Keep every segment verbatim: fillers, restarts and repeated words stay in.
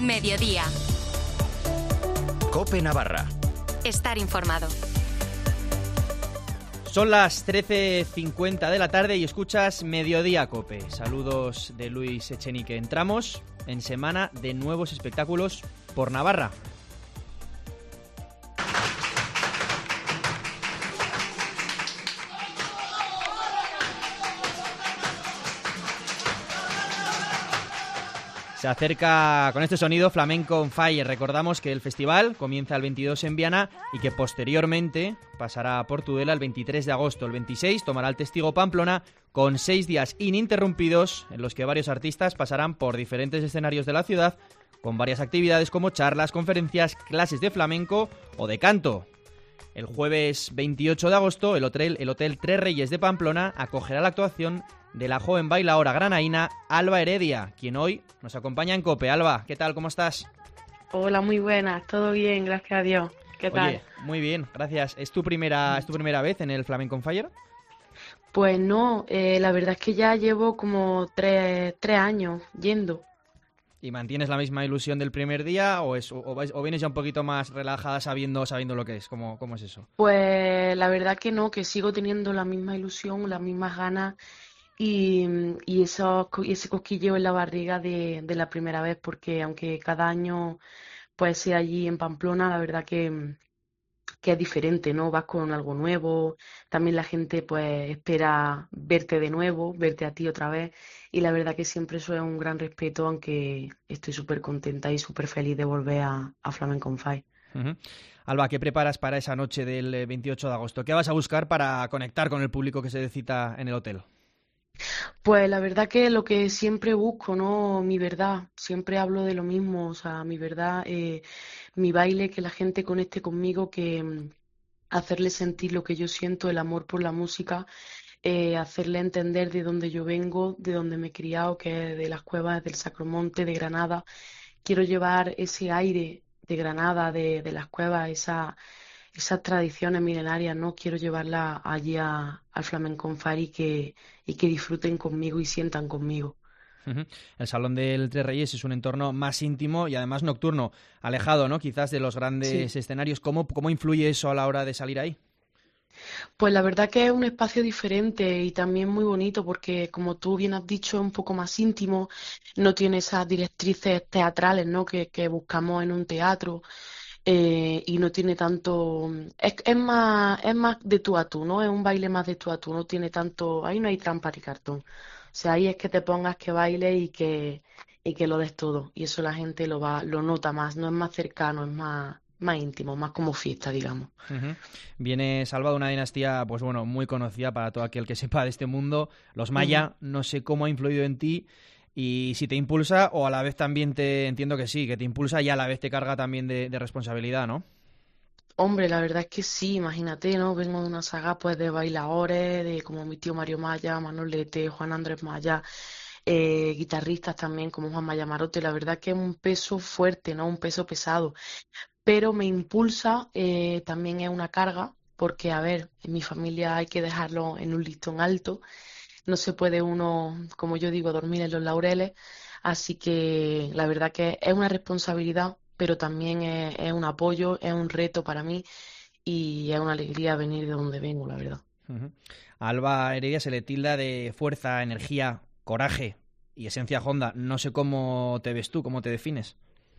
Mediodía. COPE Navarra. Estar informado. Son las trece cincuenta de la tarde y escuchas Mediodía COPE. Saludos de Luis Echenique. Entramos en semana de nuevos espectáculos por Navarra. Se acerca con este sonido Flamenco on Fire. Recordamos que el festival comienza el veintidós en Viana y que posteriormente pasará por Tudela el veintitrés de agosto. El veintiséis tomará el testigo Pamplona con seis días ininterrumpidos en los que varios artistas pasarán por diferentes escenarios de la ciudad con varias actividades como charlas, conferencias, clases de flamenco o de canto. El jueves veintiocho de agosto el hotel, el hotel Tres Reyes de Pamplona acogerá la actuación de la joven bailaora granaína Alba Heredia, quien hoy nos acompaña en COPE. Alba, ¿qué tal? ¿Cómo estás? Hola, muy buenas, todo bien, gracias a Dios. ¿Qué tal? Oye, muy bien, gracias. ¿Es tu primera, ¿es tu primera vez en el Flamenco on Fire? Pues no, eh, la verdad es que ya llevo como tres, tres años yendo. ¿Y mantienes la misma ilusión del primer día o, es, o, o vienes ya un poquito más relajada sabiendo, sabiendo lo que es? ¿Cómo, cómo es eso? Pues la verdad que no, que sigo teniendo la misma ilusión, las mismas ganas y, y eso, ese cosquilleo en la barriga de, de la primera vez, porque aunque cada año pues sea allí en Pamplona, la verdad que, que es diferente, ¿no? Vas con algo nuevo, también la gente pues espera verte de nuevo, verte a ti otra vez, y la verdad que siempre eso es un gran respeto, aunque estoy súper contenta y súper feliz de volver a, a Flamenco on Fire. Uh-huh. Alba, ¿qué preparas para esa noche del veintiocho de agosto? ¿Qué vas a buscar para conectar con el público que se cita en el hotel? Pues la verdad que lo que siempre busco, ¿no? Mi verdad, siempre hablo de lo mismo, o sea, mi verdad, eh, mi baile, que la gente conecte conmigo, que mm, hacerle sentir lo que yo siento, el amor por la música, eh, hacerle entender de dónde yo vengo, de dónde me he criado, que es de las cuevas del Sacromonte, de Granada. Quiero llevar ese aire de Granada, de, de las cuevas, esa, esas tradiciones milenarias, ¿no? Quiero llevarlas allí a, al Flamenco on Fire y que, y que disfruten conmigo y sientan conmigo. Uh-huh. El Salón del Tres Reyes es un entorno más íntimo y además nocturno, alejado, ¿no? Quizás de los grandes Sí. escenarios. ¿Cómo, cómo influye eso a la hora de salir ahí? Pues la verdad que es un espacio diferente y también muy bonito porque, como tú bien has dicho, es un poco más íntimo, no tiene esas directrices teatrales, ¿no? que, que buscamos en un teatro, eh, y no tiene tanto... Es, es más, es más de tú a tú, ¿no? Es un baile más de tú a tú, no tiene tanto... Ahí no hay trampa ni cartón. O sea, ahí es que te pongas, que bailes y que, y que lo des todo. Y eso la gente lo va, lo nota más, no es más cercano, es más, más íntimo, más como fiesta, digamos. Uh-huh. Viene Salva de una dinastía, pues bueno, muy conocida para todo aquel que sepa de este mundo, los Maya. Uh-huh. No sé cómo ha influido en ti y si te impulsa o a la vez también te entiendo que sí, que te impulsa y a la vez te carga también de, de responsabilidad, ¿no? Hombre, la verdad es que sí, imagínate, ¿no? Vengo de una saga pues de bailadores, de como mi tío Mario Maya, Manolete, Juan Andrés Maya, eh, guitarristas también como Juan Maya Marote. La verdad que es un peso fuerte, ¿no? Un peso pesado. Pero me impulsa, eh, también es una carga, porque a ver, en mi familia hay que dejarlo en un listón alto. No se puede uno, como yo digo, dormir en los laureles. Así que la verdad que es una responsabilidad, pero también es, es un apoyo, es un reto para mí y es una alegría venir de donde vengo, la verdad. Uh-huh. A Alba Heredia se le tilda de fuerza, energía, coraje y esencia honda. No sé cómo te ves tú, cómo te defines.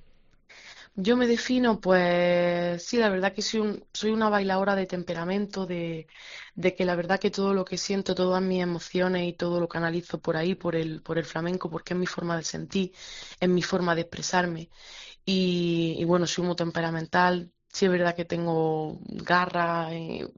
Yo me defino, pues sí, la verdad que soy, un, soy una bailadora de temperamento, de, de que la verdad que todo lo que siento, todas mis emociones y todo lo canalizo por ahí, por el, por el flamenco, porque es mi forma de sentir, es mi forma de expresarme. Y, y bueno, soy muy temperamental, sí es verdad que tengo garra, eh,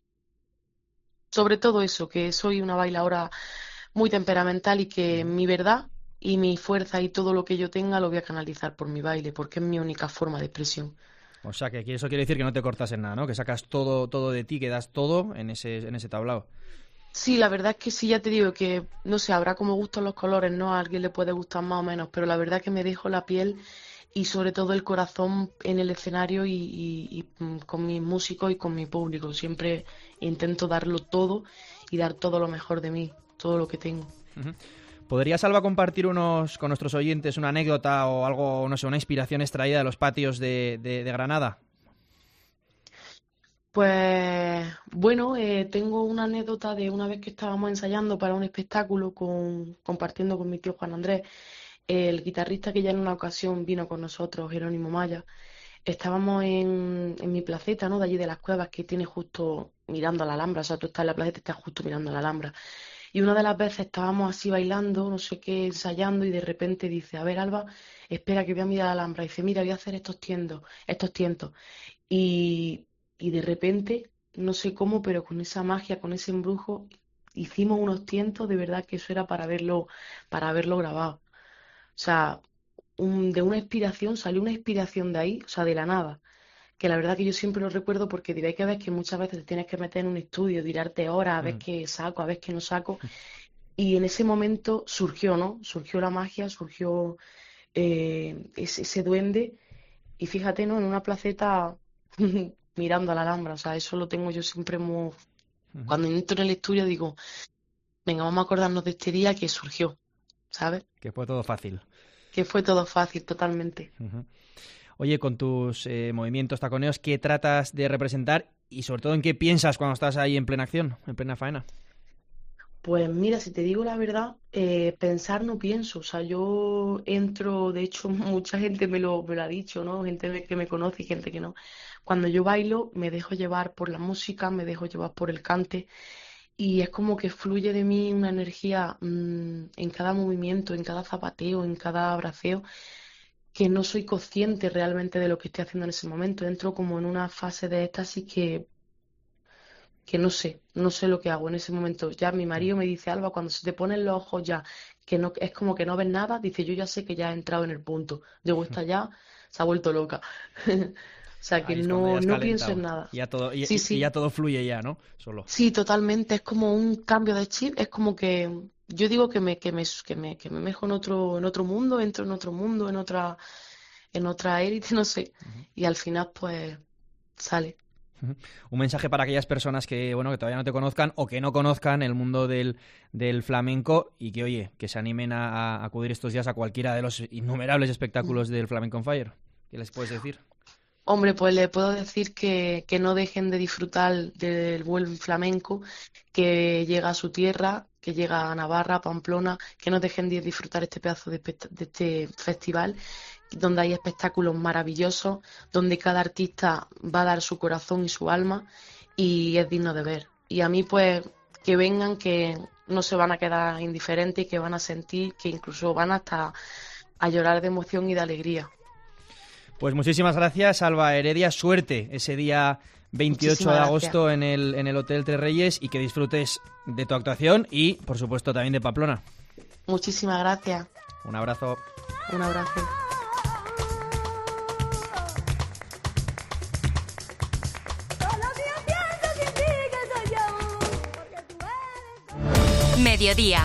sobre todo eso, que soy una bailadora muy temperamental y que mi verdad y mi fuerza y todo lo que yo tenga lo voy a canalizar por mi baile, porque es mi única forma de expresión. O sea, que eso quiere decir que no te cortas en nada, ¿no? Que sacas todo, todo de ti, que das todo en ese, en ese tablao. Sí, la verdad es que sí, ya te digo que, no sé, habrá como gustan los colores, ¿no? A alguien le puede gustar más o menos, pero la verdad es que me dejo la piel y sobre todo el corazón en el escenario y, y, y con mis músicos y con mi público. Siempre intento darlo todo y dar todo lo mejor de mí, todo lo que tengo. Uh-huh. ¿Podrías, Alba, compartir unos con nuestros oyentes una anécdota o algo, no sé, una inspiración extraída de los patios de, de, de Granada? Pues bueno, eh, tengo una anécdota de una vez que estábamos ensayando para un espectáculo con, compartiendo con mi tío Juan Andrés, el guitarrista que ya en una ocasión vino con nosotros, Jerónimo Maya. Estábamos en, en mi placeta, ¿no? De allí de las Cuevas, que tiene justo mirando a la Alhambra, o sea, tú estás en la placeta y estás justo mirando a la Alhambra. Y una de las veces estábamos así bailando, no sé qué, ensayando, y de repente dice, a ver, Alba, espera que voy a mirar a la Alhambra. Y dice, mira, voy a hacer estos tientos, estos tientos. Y, y de repente, no sé cómo, pero con esa magia, con ese embrujo, hicimos unos tientos, de verdad que eso era para verlo, para verlo grabado. O sea, un- de una inspiración, salió una inspiración de ahí, o sea, de la nada. Que la verdad que yo siempre lo recuerdo porque diréis que ves que muchas veces te tienes que meter en un estudio, tirarte horas, a ver Mm. qué saco, a ver qué no saco. Y en ese momento surgió, ¿no? Surgió la magia, surgió eh, ese, ese duende. Y fíjate, ¿no? En una placeta mirando a la Alhambra. O sea, eso lo tengo yo siempre muy... Ujú. Cuando entro en el estudio digo, venga, vamos a acordarnos de este día que surgió, ¿sabes? Que fue todo fácil. Que fue todo fácil, totalmente. Ujú. Oye, con tus eh, movimientos taconeos, ¿qué tratas de representar y sobre todo en qué piensas cuando estás ahí en plena acción, en plena faena? Pues mira, si te digo la verdad, eh, pensar no pienso. O sea, yo entro, de hecho, mucha gente me lo, me lo ha dicho, ¿no? Gente que me conoce y gente que no. Cuando yo bailo, me dejo llevar por la música, me dejo llevar por el cante y es como que fluye de mí una energía mm, en cada movimiento, en cada zapateo, en cada braceo, que no soy consciente realmente de lo que estoy haciendo en ese momento. Entro como en una fase de éxtasis que que no sé, no sé lo que hago en ese momento. Ya mi marido me dice, Alba, cuando se te ponen los ojos ya, que no, es como que no ves nada, dice, yo ya sé que ya he entrado en el punto. Digo, esta ya se ha vuelto loca. O sea, que Ahí es cuando ya no, has no pienso en calentado. nada. Y ya todo, y, Sí, y- y ya sí, todo fluye ya, ¿no? Solo. sí, totalmente. Es como un cambio de chip. Es como que yo digo que me, que me, que me, que me mejo en otro, en otro mundo, entro en otro mundo, en otra, en otra élite, no sé. Ujú. Y al final, pues, sale. Ujú. Un mensaje para aquellas personas que, bueno, que todavía no te conozcan o que no conozcan el mundo del, del flamenco y que, oye, que se animen a, a acudir estos días a cualquiera de los innumerables espectáculos del Flamenco on Fire. ¿Qué les puedes decir? Hombre, pues le puedo decir que, que no dejen de disfrutar del buen flamenco, que llega a su tierra, que llega a Navarra, a Pamplona, que no dejen de disfrutar este pedazo de, espect- de este festival, donde hay espectáculos maravillosos, donde cada artista va a dar su corazón y su alma y es digno de ver. Y a mí, pues, que vengan, que no se van a quedar indiferentes, que van a sentir, que incluso van hasta a llorar de emoción y de alegría. Pues muchísimas gracias, Alba Heredia. Suerte ese día veintiocho Muchísimas de gracias. agosto en el, en el Hotel Tres Reyes y que disfrutes de tu actuación y, por supuesto, también de Pamplona. Muchísimas gracias. Un abrazo. Un abrazo. Mediodía.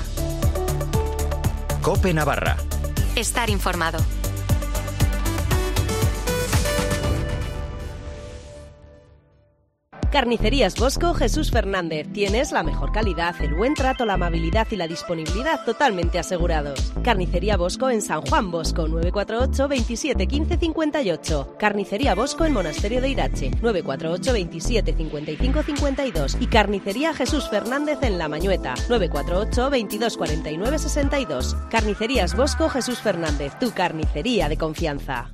COPE Navarra. Estar informado. Carnicerías Bosco Jesús Fernández. Tienes la mejor calidad, el buen trato, la amabilidad y la disponibilidad totalmente asegurados. Carnicería Bosco en San Juan Bosco, nueve cuatro ocho, veintisiete, quince, cincuenta y ocho. Carnicería Bosco en Monasterio de Irache, nueve cuatro ocho, veintisiete, cincuenta y cinco, cincuenta y dos. Y Carnicería Jesús Fernández en La Mañueta, nueve cuatro ocho, veintidós, cuarenta y nueve, sesenta y dos. Carnicerías Bosco Jesús Fernández, tu carnicería de confianza.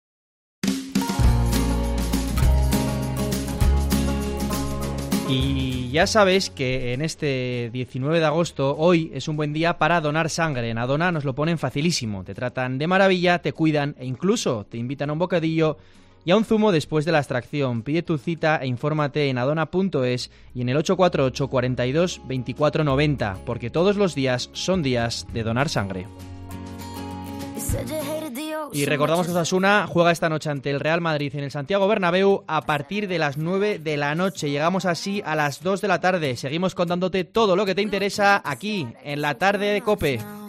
Y ya sabes que en este diecinueve de agosto, hoy es un buen día para donar sangre. En Adona nos lo ponen facilísimo. Te tratan de maravilla, te cuidan e incluso te invitan a un bocadillo y a un zumo después de la extracción. Pide tu cita e infórmate en adona punto es y en el ocho cuatro ocho, cuarenta y dos, veinticuatro noventa, porque todos los días son días de donar sangre. Y recordamos que Osasuna juega esta noche ante el Real Madrid en el Santiago Bernabéu a partir de las nueve de la noche. Llegamos así a las dos de la tarde. Seguimos contándote todo lo que te interesa aquí en la tarde de COPE.